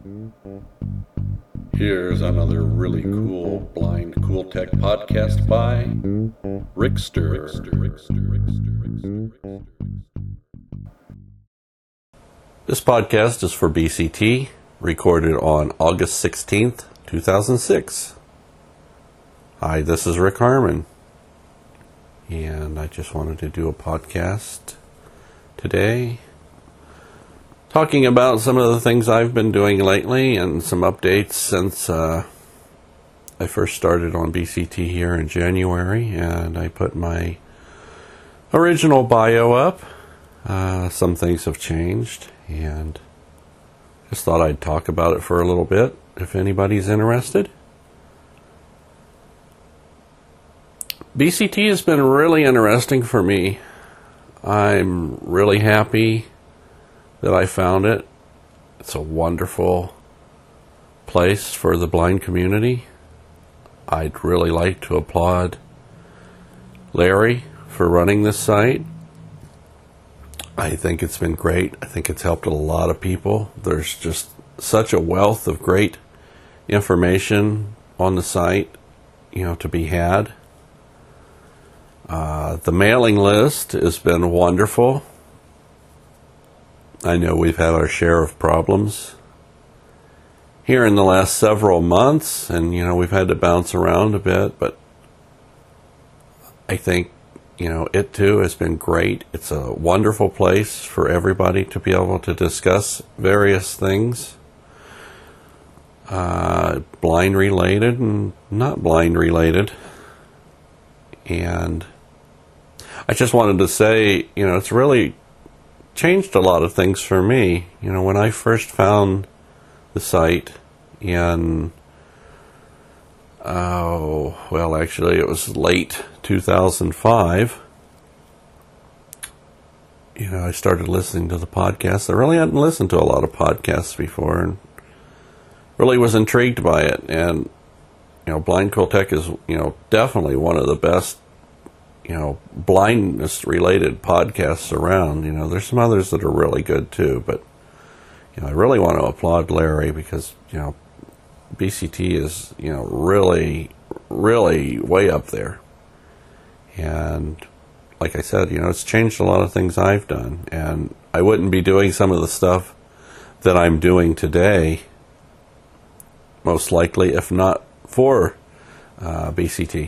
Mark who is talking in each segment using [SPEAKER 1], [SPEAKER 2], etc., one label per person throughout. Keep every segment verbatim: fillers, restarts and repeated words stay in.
[SPEAKER 1] Here's another really cool Blind Cool Tech podcast by Rickster. This podcast is for B C T, recorded on August sixteenth, two thousand six. Hi, this is Rick Harmon, and I just wanted to do a podcast today talking about some of the things I've been doing lately and some updates since uh, I first started on B C T here in January, and I put my original bio up. Uh, some things have changed, and just thought I'd talk about it for a little bit if anybody's interested. B C T has been really interesting for me. I'm really happy that I found it. It's a wonderful place for the blind community. I'd really like to applaud Larry for running this site. I think it's been great. I think it's helped a lot of people. There's just such a wealth of great information on the site, you know, to be had. Uh, the mailing list has been wonderful. I know we've had our share of problems here in the last several months, and, you know, we've had to bounce around a bit, but I think, you know, it too has been great. It's a wonderful place for everybody to be able to discuss various things, uh, blind related and not blind related. And I just wanted to say, you know, it's really changed a lot of things for me. You know, when I first found the site in, oh, well, actually it was late two thousand five, you know, I started listening to the podcast. I really hadn't listened to a lot of podcasts before, and really was intrigued by it. And, you know, Blind Cool Tech is, you know, definitely one of the best, you know, blindness related podcasts around. You know, there's some others that are really good too, but, you know, I really want to applaud Larry because, you know, B C T is, you know, really, really way up there. And like I said, you know, it's changed a lot of things I've done, and I wouldn't be doing some of the stuff that I'm doing today, most likely, if not for uh, B C T.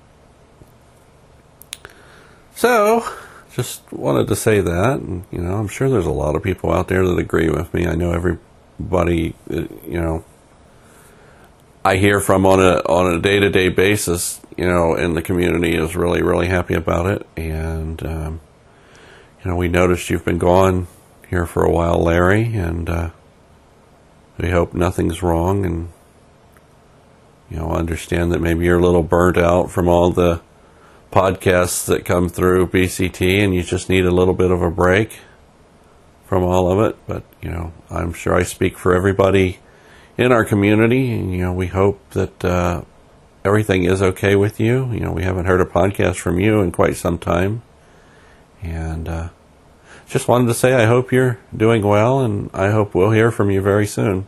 [SPEAKER 1] So, just wanted to say that, and, you know, I'm sure there's a lot of people out there that agree with me. I know everybody, you know, I hear from on a on a day-to-day basis, you know, in the community is really, really happy about it. And, um, you know, we noticed you've been gone here for a while, Larry, and uh, we hope nothing's wrong, and, you know, understand that maybe you're a little burnt out from all the podcasts that come through B C T, and you just need a little bit of a break from all of it. But, you know, I'm sure I speak for everybody in our community, and, you know, we hope that uh, everything is okay with you. You know, we haven't heard a podcast from you in quite some time, and uh, just wanted to say I hope you're doing well, and I hope we'll hear from you very soon.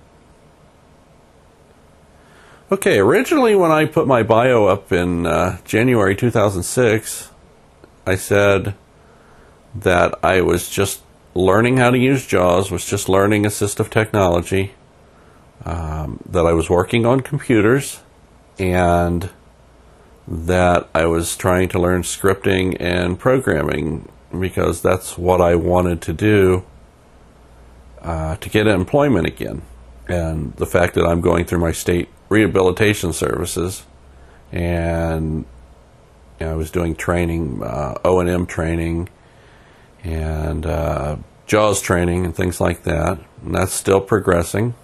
[SPEAKER 1] Okay, originally when I put my bio up in uh, January two thousand six, I said that I was just learning how to use JAWS, was just learning assistive technology, um, that I was working on computers, and that I was trying to learn scripting and programming because that's what I wanted to do uh, to get employment again. And the fact that I'm going through my state rehabilitation services, and, you know, I was doing training, uh, O and M training, and uh, JAWS training, and things like that. And that's still progressing.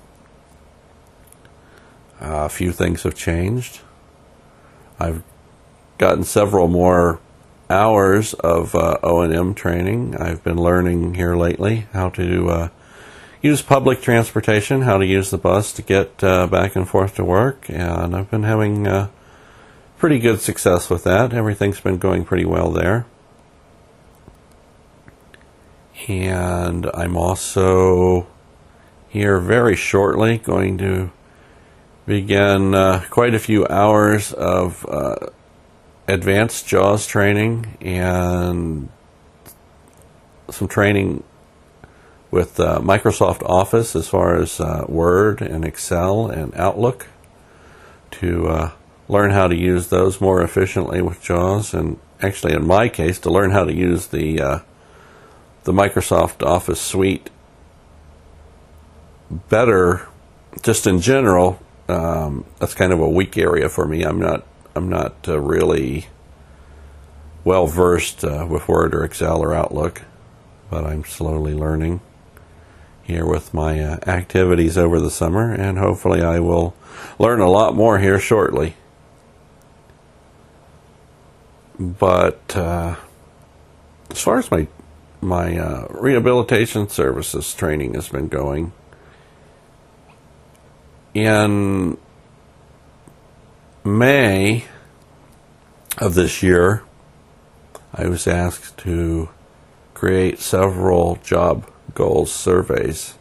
[SPEAKER 1] Uh, a few things have changed. I've gotten several more hours of uh, O and M training. I've been learning here lately how to uh, use public transportation, how to use the bus to get uh, back and forth to work, and I've been having uh, pretty good success with that. Everything's been going pretty well there. And I'm also here very shortly. Going to begin uh, quite a few hours of uh, advanced JAWS training and some training with uh, Microsoft Office as far as uh, Word and Excel and Outlook to uh, learn how to use those more efficiently with JAWS, and actually in my case to learn how to use the uh, the Microsoft Office suite better just in general. Um, that's kind of a weak area for me. I'm not I'm not uh, really well versed uh, with Word or Excel or Outlook, but I'm slowly learning here with my uh, activities over the summer, and hopefully I will learn a lot more here shortly. But uh, as far as my my uh, rehabilitation services training has been going, in May of this year, I was asked to create several job goals surveys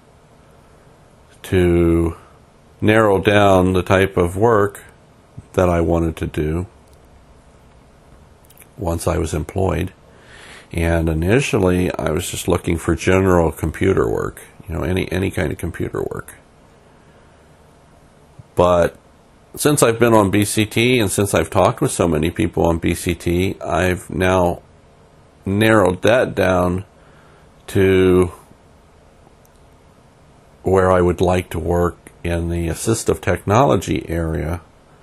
[SPEAKER 1] to narrow down the type of work that I wanted to do once I was employed. And initially, I was just looking for general computer work, you know, any any kind of computer work. But since I've been on B C T and since I've talked with so many people on B C T, I've now narrowed that down to where I would like to work in the assistive technology area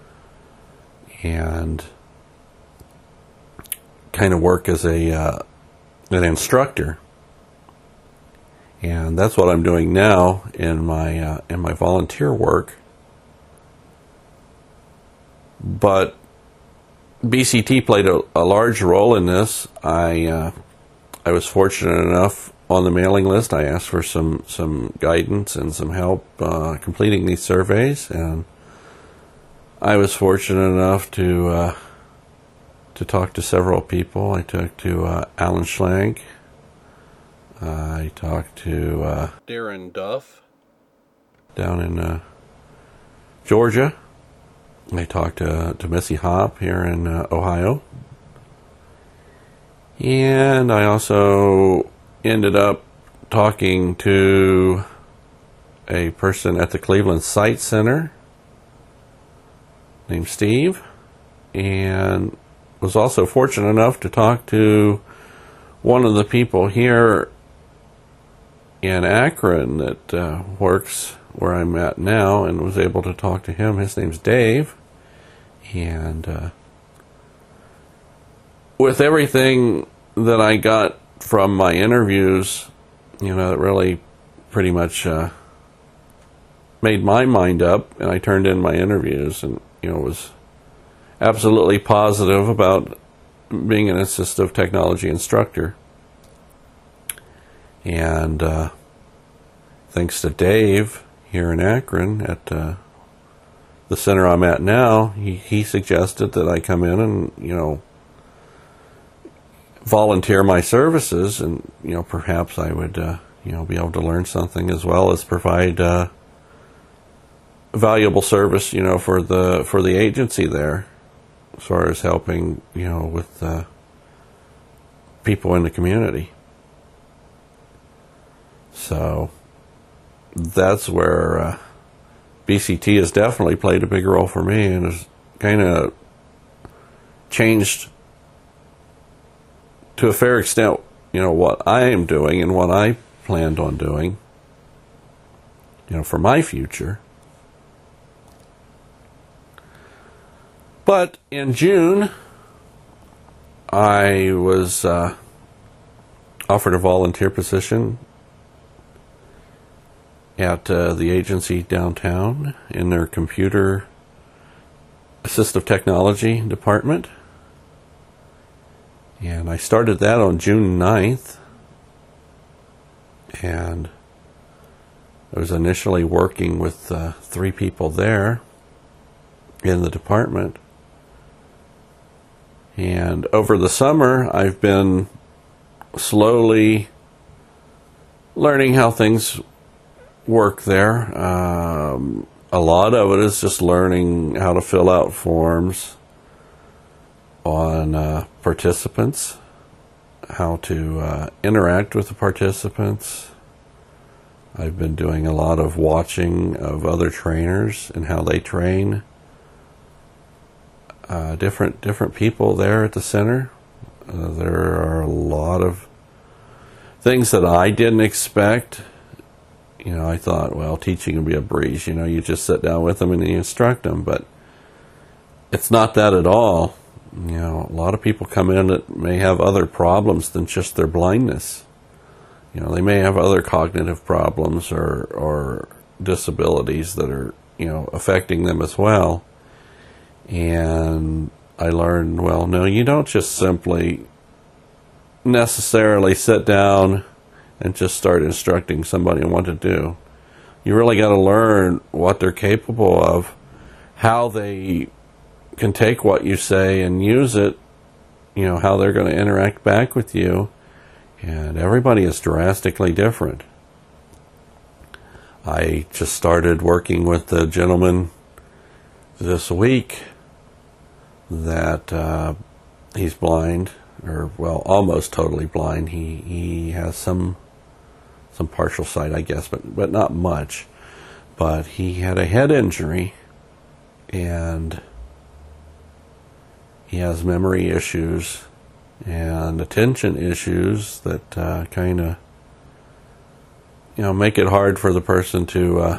[SPEAKER 1] and kind of work as a uh, an instructor. And that's what I'm doing now in my uh, in my volunteer work. But B C T played a, a large role in this. I uh, I was fortunate enough on the mailing list. I asked for some, some guidance and some help uh, completing these surveys, and I was fortunate enough to uh, to talk to several people. I talked to uh, Alan Schlank. Uh, I talked to uh, Darren Duff down in uh, Georgia. I talked to, to Missy Hop here in uh, Ohio. And I also ended up talking to a person at the Cleveland Sight Center named Steve, and was also fortunate enough to talk to one of the people here in Akron that uh, works where I'm at now, and was able to talk to him. His name's Dave. And uh, with everything that I got from my interviews, you know, it really pretty much uh, made my mind up, and I turned in my interviews and, you know, was absolutely positive about being an assistive technology instructor. And uh, thanks to Dave here in Akron at uh, the center I'm at now, he, he suggested that I come in and, you know, volunteer my services, and, you know, perhaps I would, uh, you know, be able to learn something as well as provide uh, valuable service, you know, for the for the agency there, as far as helping, you know, with uh, people in the community. So that's where uh, B C T has definitely played a big role for me, and has kind of changed to a fair extent, you know, what I am doing and what I planned on doing, you know, for my future. But in June, I was uh, offered a volunteer position at uh, the agency downtown in their computer assistive technology department. And I started that on June ninth. And I was initially working with uh, three people there in the department. And over the summer, I've been slowly learning how things work there. Um, a lot of it is just learning how to fill out forms on uh, participants, how to uh, interact with the participants. I've been doing a lot of watching of other trainers and how they train. Uh, different different people there at the center. Uh, there are a lot of things that I didn't expect. You know, I thought, well, teaching would be a breeze. You know, you just sit down with them and you instruct them, but it's not that at all. You know, a lot of people come in that may have other problems than just their blindness. You know, they may have other cognitive problems or or disabilities that are, you know, affecting them as well. And I learned, well, no, you don't just simply necessarily sit down and just start instructing somebody on what to do. You really got to learn what they're capable of, how they can take what you say and use it, you know, how they're going to interact back with you. And everybody is drastically different. I just started working with the gentleman this week that uh, he's blind, or well, almost totally blind. He he has some some partial sight, I guess, but but not much. But he had a head injury, and he has memory issues and attention issues that uh, kind of, you know, make it hard for the person to uh,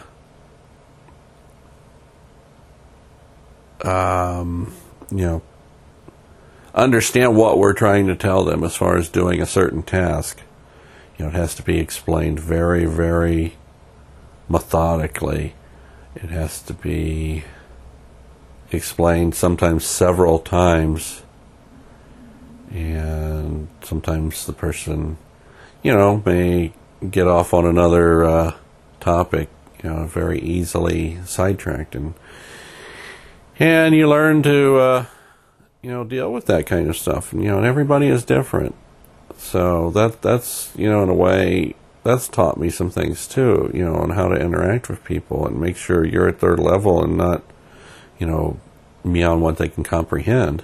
[SPEAKER 1] um, you know, understand what we're trying to tell them as far as doing a certain task. You know, it has to be explained very, very methodically. It has to be explained sometimes several times. And sometimes the person, you know, may get off on another uh, topic, you know, very easily sidetracked. And and you learn to, uh, you know, deal with that kind of stuff. And, you know, and everybody is different. So that that's, you know, in a way, that's taught me some things too, you know, on how to interact with people and make sure you're at their level and not, you know, beyond what they can comprehend.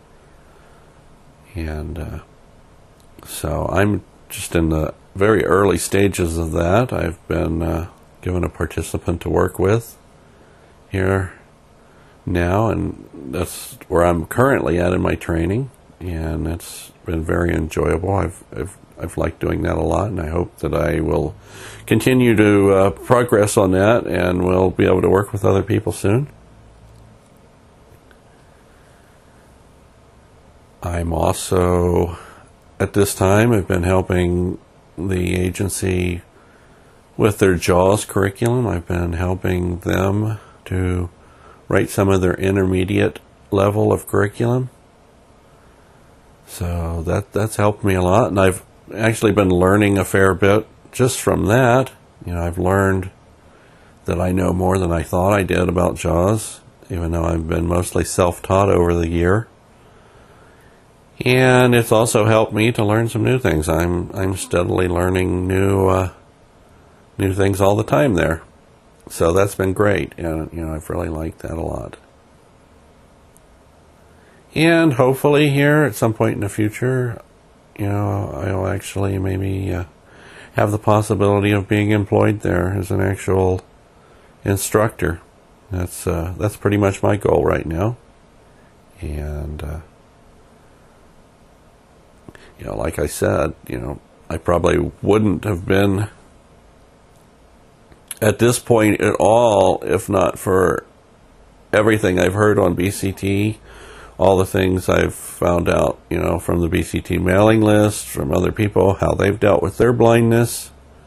[SPEAKER 1] And uh, so I'm just in the very early stages of that. I've been uh, given a participant to work with here now, and that's where I'm currently at in my training, and it's been very enjoyable. I've I've, I've liked doing that a lot, and I hope that I will continue to uh, progress on that, and will be able to work with other people soon. I'm also, at this time, I've been helping the agency with their JAWS curriculum. I've been helping them to write some of their intermediate level of curriculum. So that that's helped me a lot, and I've actually been learning a fair bit just from that. You know, I've learned that I know more than I thought I did about JAWS, even though I've been mostly self-taught over the year. And it's also helped me to learn some new things. I'm I'm steadily learning new uh, new things all the time there. So that's been great, and you know, I've really liked that a lot. And hopefully here at some point in the future, you know, I'll actually maybe uh, have the possibility of being employed there as an actual instructor. That's uh, that's pretty much my goal right now. And uh, you know, like I said, you know, I probably wouldn't have been at this point at all if not for everything I've heard on B C T, all the things I've found out, you know, from the B C T mailing list, from other people, how they've dealt with their blindness.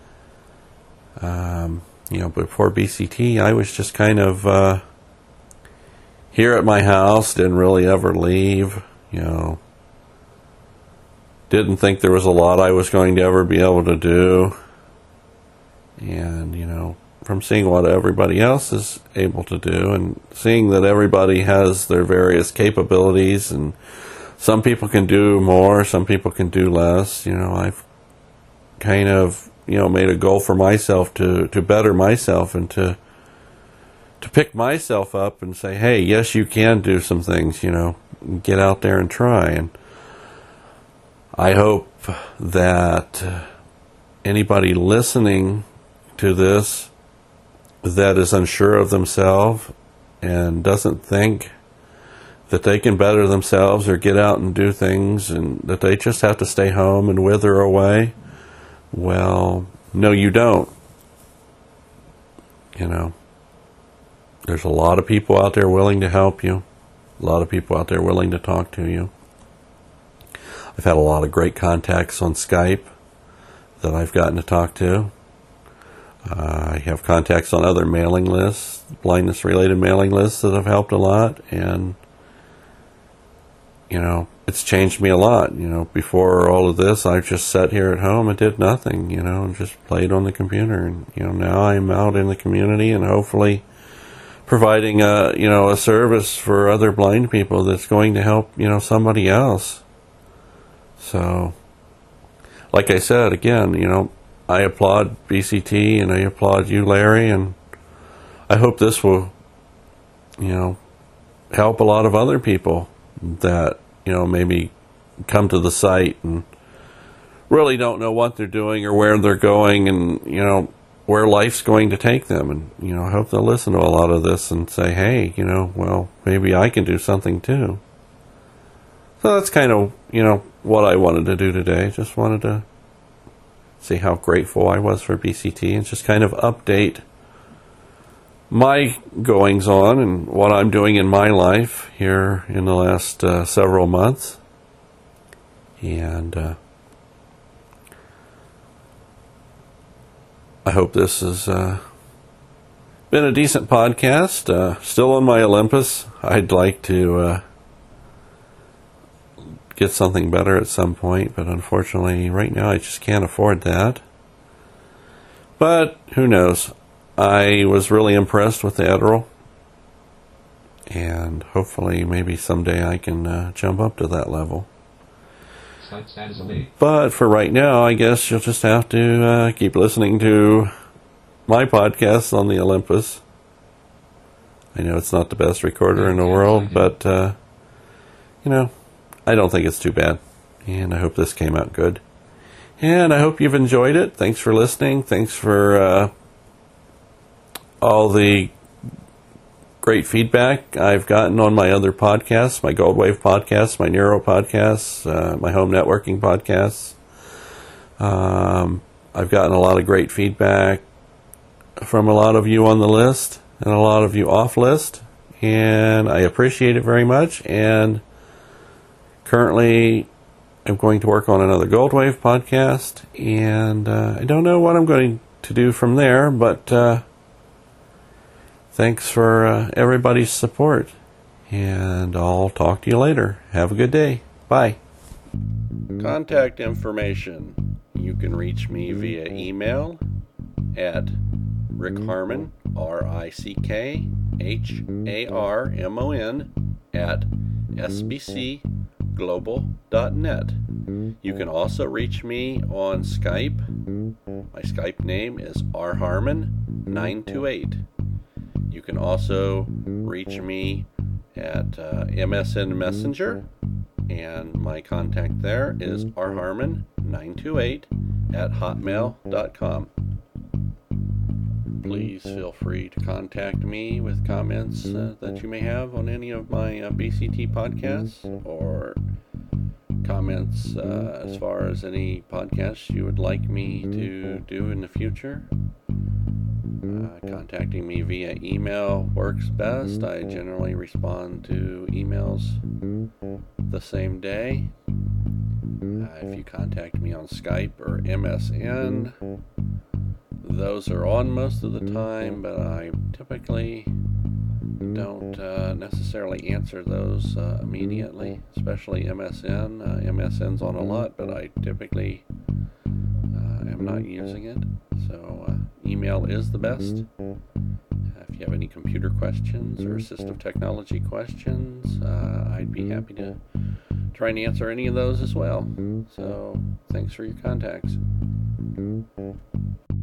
[SPEAKER 1] Um, you know, before B C T, I was just kind of uh, here at my house, didn't really ever leave, you know. Didn't think there was a lot I was going to ever be able to do. And, you know, from seeing what everybody else is able to do and seeing that everybody has their various capabilities and some people can do more, some people can do less, you know, I've kind of, you know, made a goal for myself to, to better myself and to to pick myself up and say, hey, yes, you can do some things, you know, get out there and try. And I hope that anybody listening to this that is unsure of themselves and doesn't think that they can better themselves or get out and do things and that they just have to stay home and wither away, well, no, you don't. You know, there's a lot of people out there willing to help you, a lot of people out there willing to talk to you. I've had a lot of great contacts on Skype that I've gotten to talk to. Uh, I have contacts on other mailing lists, blindness-related mailing lists that have helped a lot, and, you know, it's changed me a lot. You know, before all of this, I just sat here at home and did nothing, you know, and just played on the computer. And, you know, now I'm out in the community and hopefully providing a, you know, a service for other blind people that's going to help, you know, somebody else. So, like I said, again, you know, I applaud B C T and I applaud you, Larry, and I hope this will, you know, help a lot of other people that, you know, maybe come to the site and really don't know what they're doing or where they're going and, you know, where life's going to take them. And, you know, I hope they'll listen to a lot of this and say, hey, you know, well, maybe I can do something too. So that's kind of, you know, what I wanted to do today. Just wanted to see how grateful I was for B C T and just kind of update my goings on and what I'm doing in my life here in the last uh, several months. And uh, I hope this has uh, been a decent podcast. Uh, still on my Olympus. I'd like to uh, get something better at some point, but unfortunately right now I just can't afford that. But who knows? I was really impressed with the Edirol, and hopefully maybe someday I can uh, jump up to that level. But for right now, I guess you'll just have to uh, keep listening to my podcast on the Olympus. I know it's not the best recorder in the world, but, uh, you know, I don't think it's too bad. And I hope this came out good. And I hope you've enjoyed it. Thanks for listening. Thanks for uh, all the great feedback I've gotten on my other podcasts, my Goldwave podcasts, my Neuro podcasts, uh, my home networking podcasts. Um, I've gotten a lot of great feedback from a lot of you on the list and a lot of you off list, and I appreciate it very much. And currently I'm going to work on another Goldwave podcast, and uh, I don't know what I'm going to do from there, but uh, thanks for uh, everybody's support, and I'll talk to you later. Have a good day. Bye. Contact information. You can reach me via email at Rick Harmon, R I C K H A R M O N, at S B C global dot net. You can also reach me on Skype. My Skype name is r harmon nine two eight. You can also reach me at uh, M S N Messenger, and my contact there is r harmon nine two eight at hotmail dot com. Please feel free to contact me with comments uh, that you may have on any of my uh, B C T podcasts, or comments uh, as far as any podcasts you would like me to do in the future. Uh, contacting me via email works best. I generally respond to emails the same day. Uh, if you contact me on Skype or M S N, those are on most of the time, but I typically don't uh, necessarily answer those uh, immediately, especially M S N. Uh, M S N's on a lot, but I typically uh, am not using it. So uh, email is the best. if you have any computer questions or assistive technology questions, uh, I'd be happy to try and answer any of those as well. So thanks for your contacts.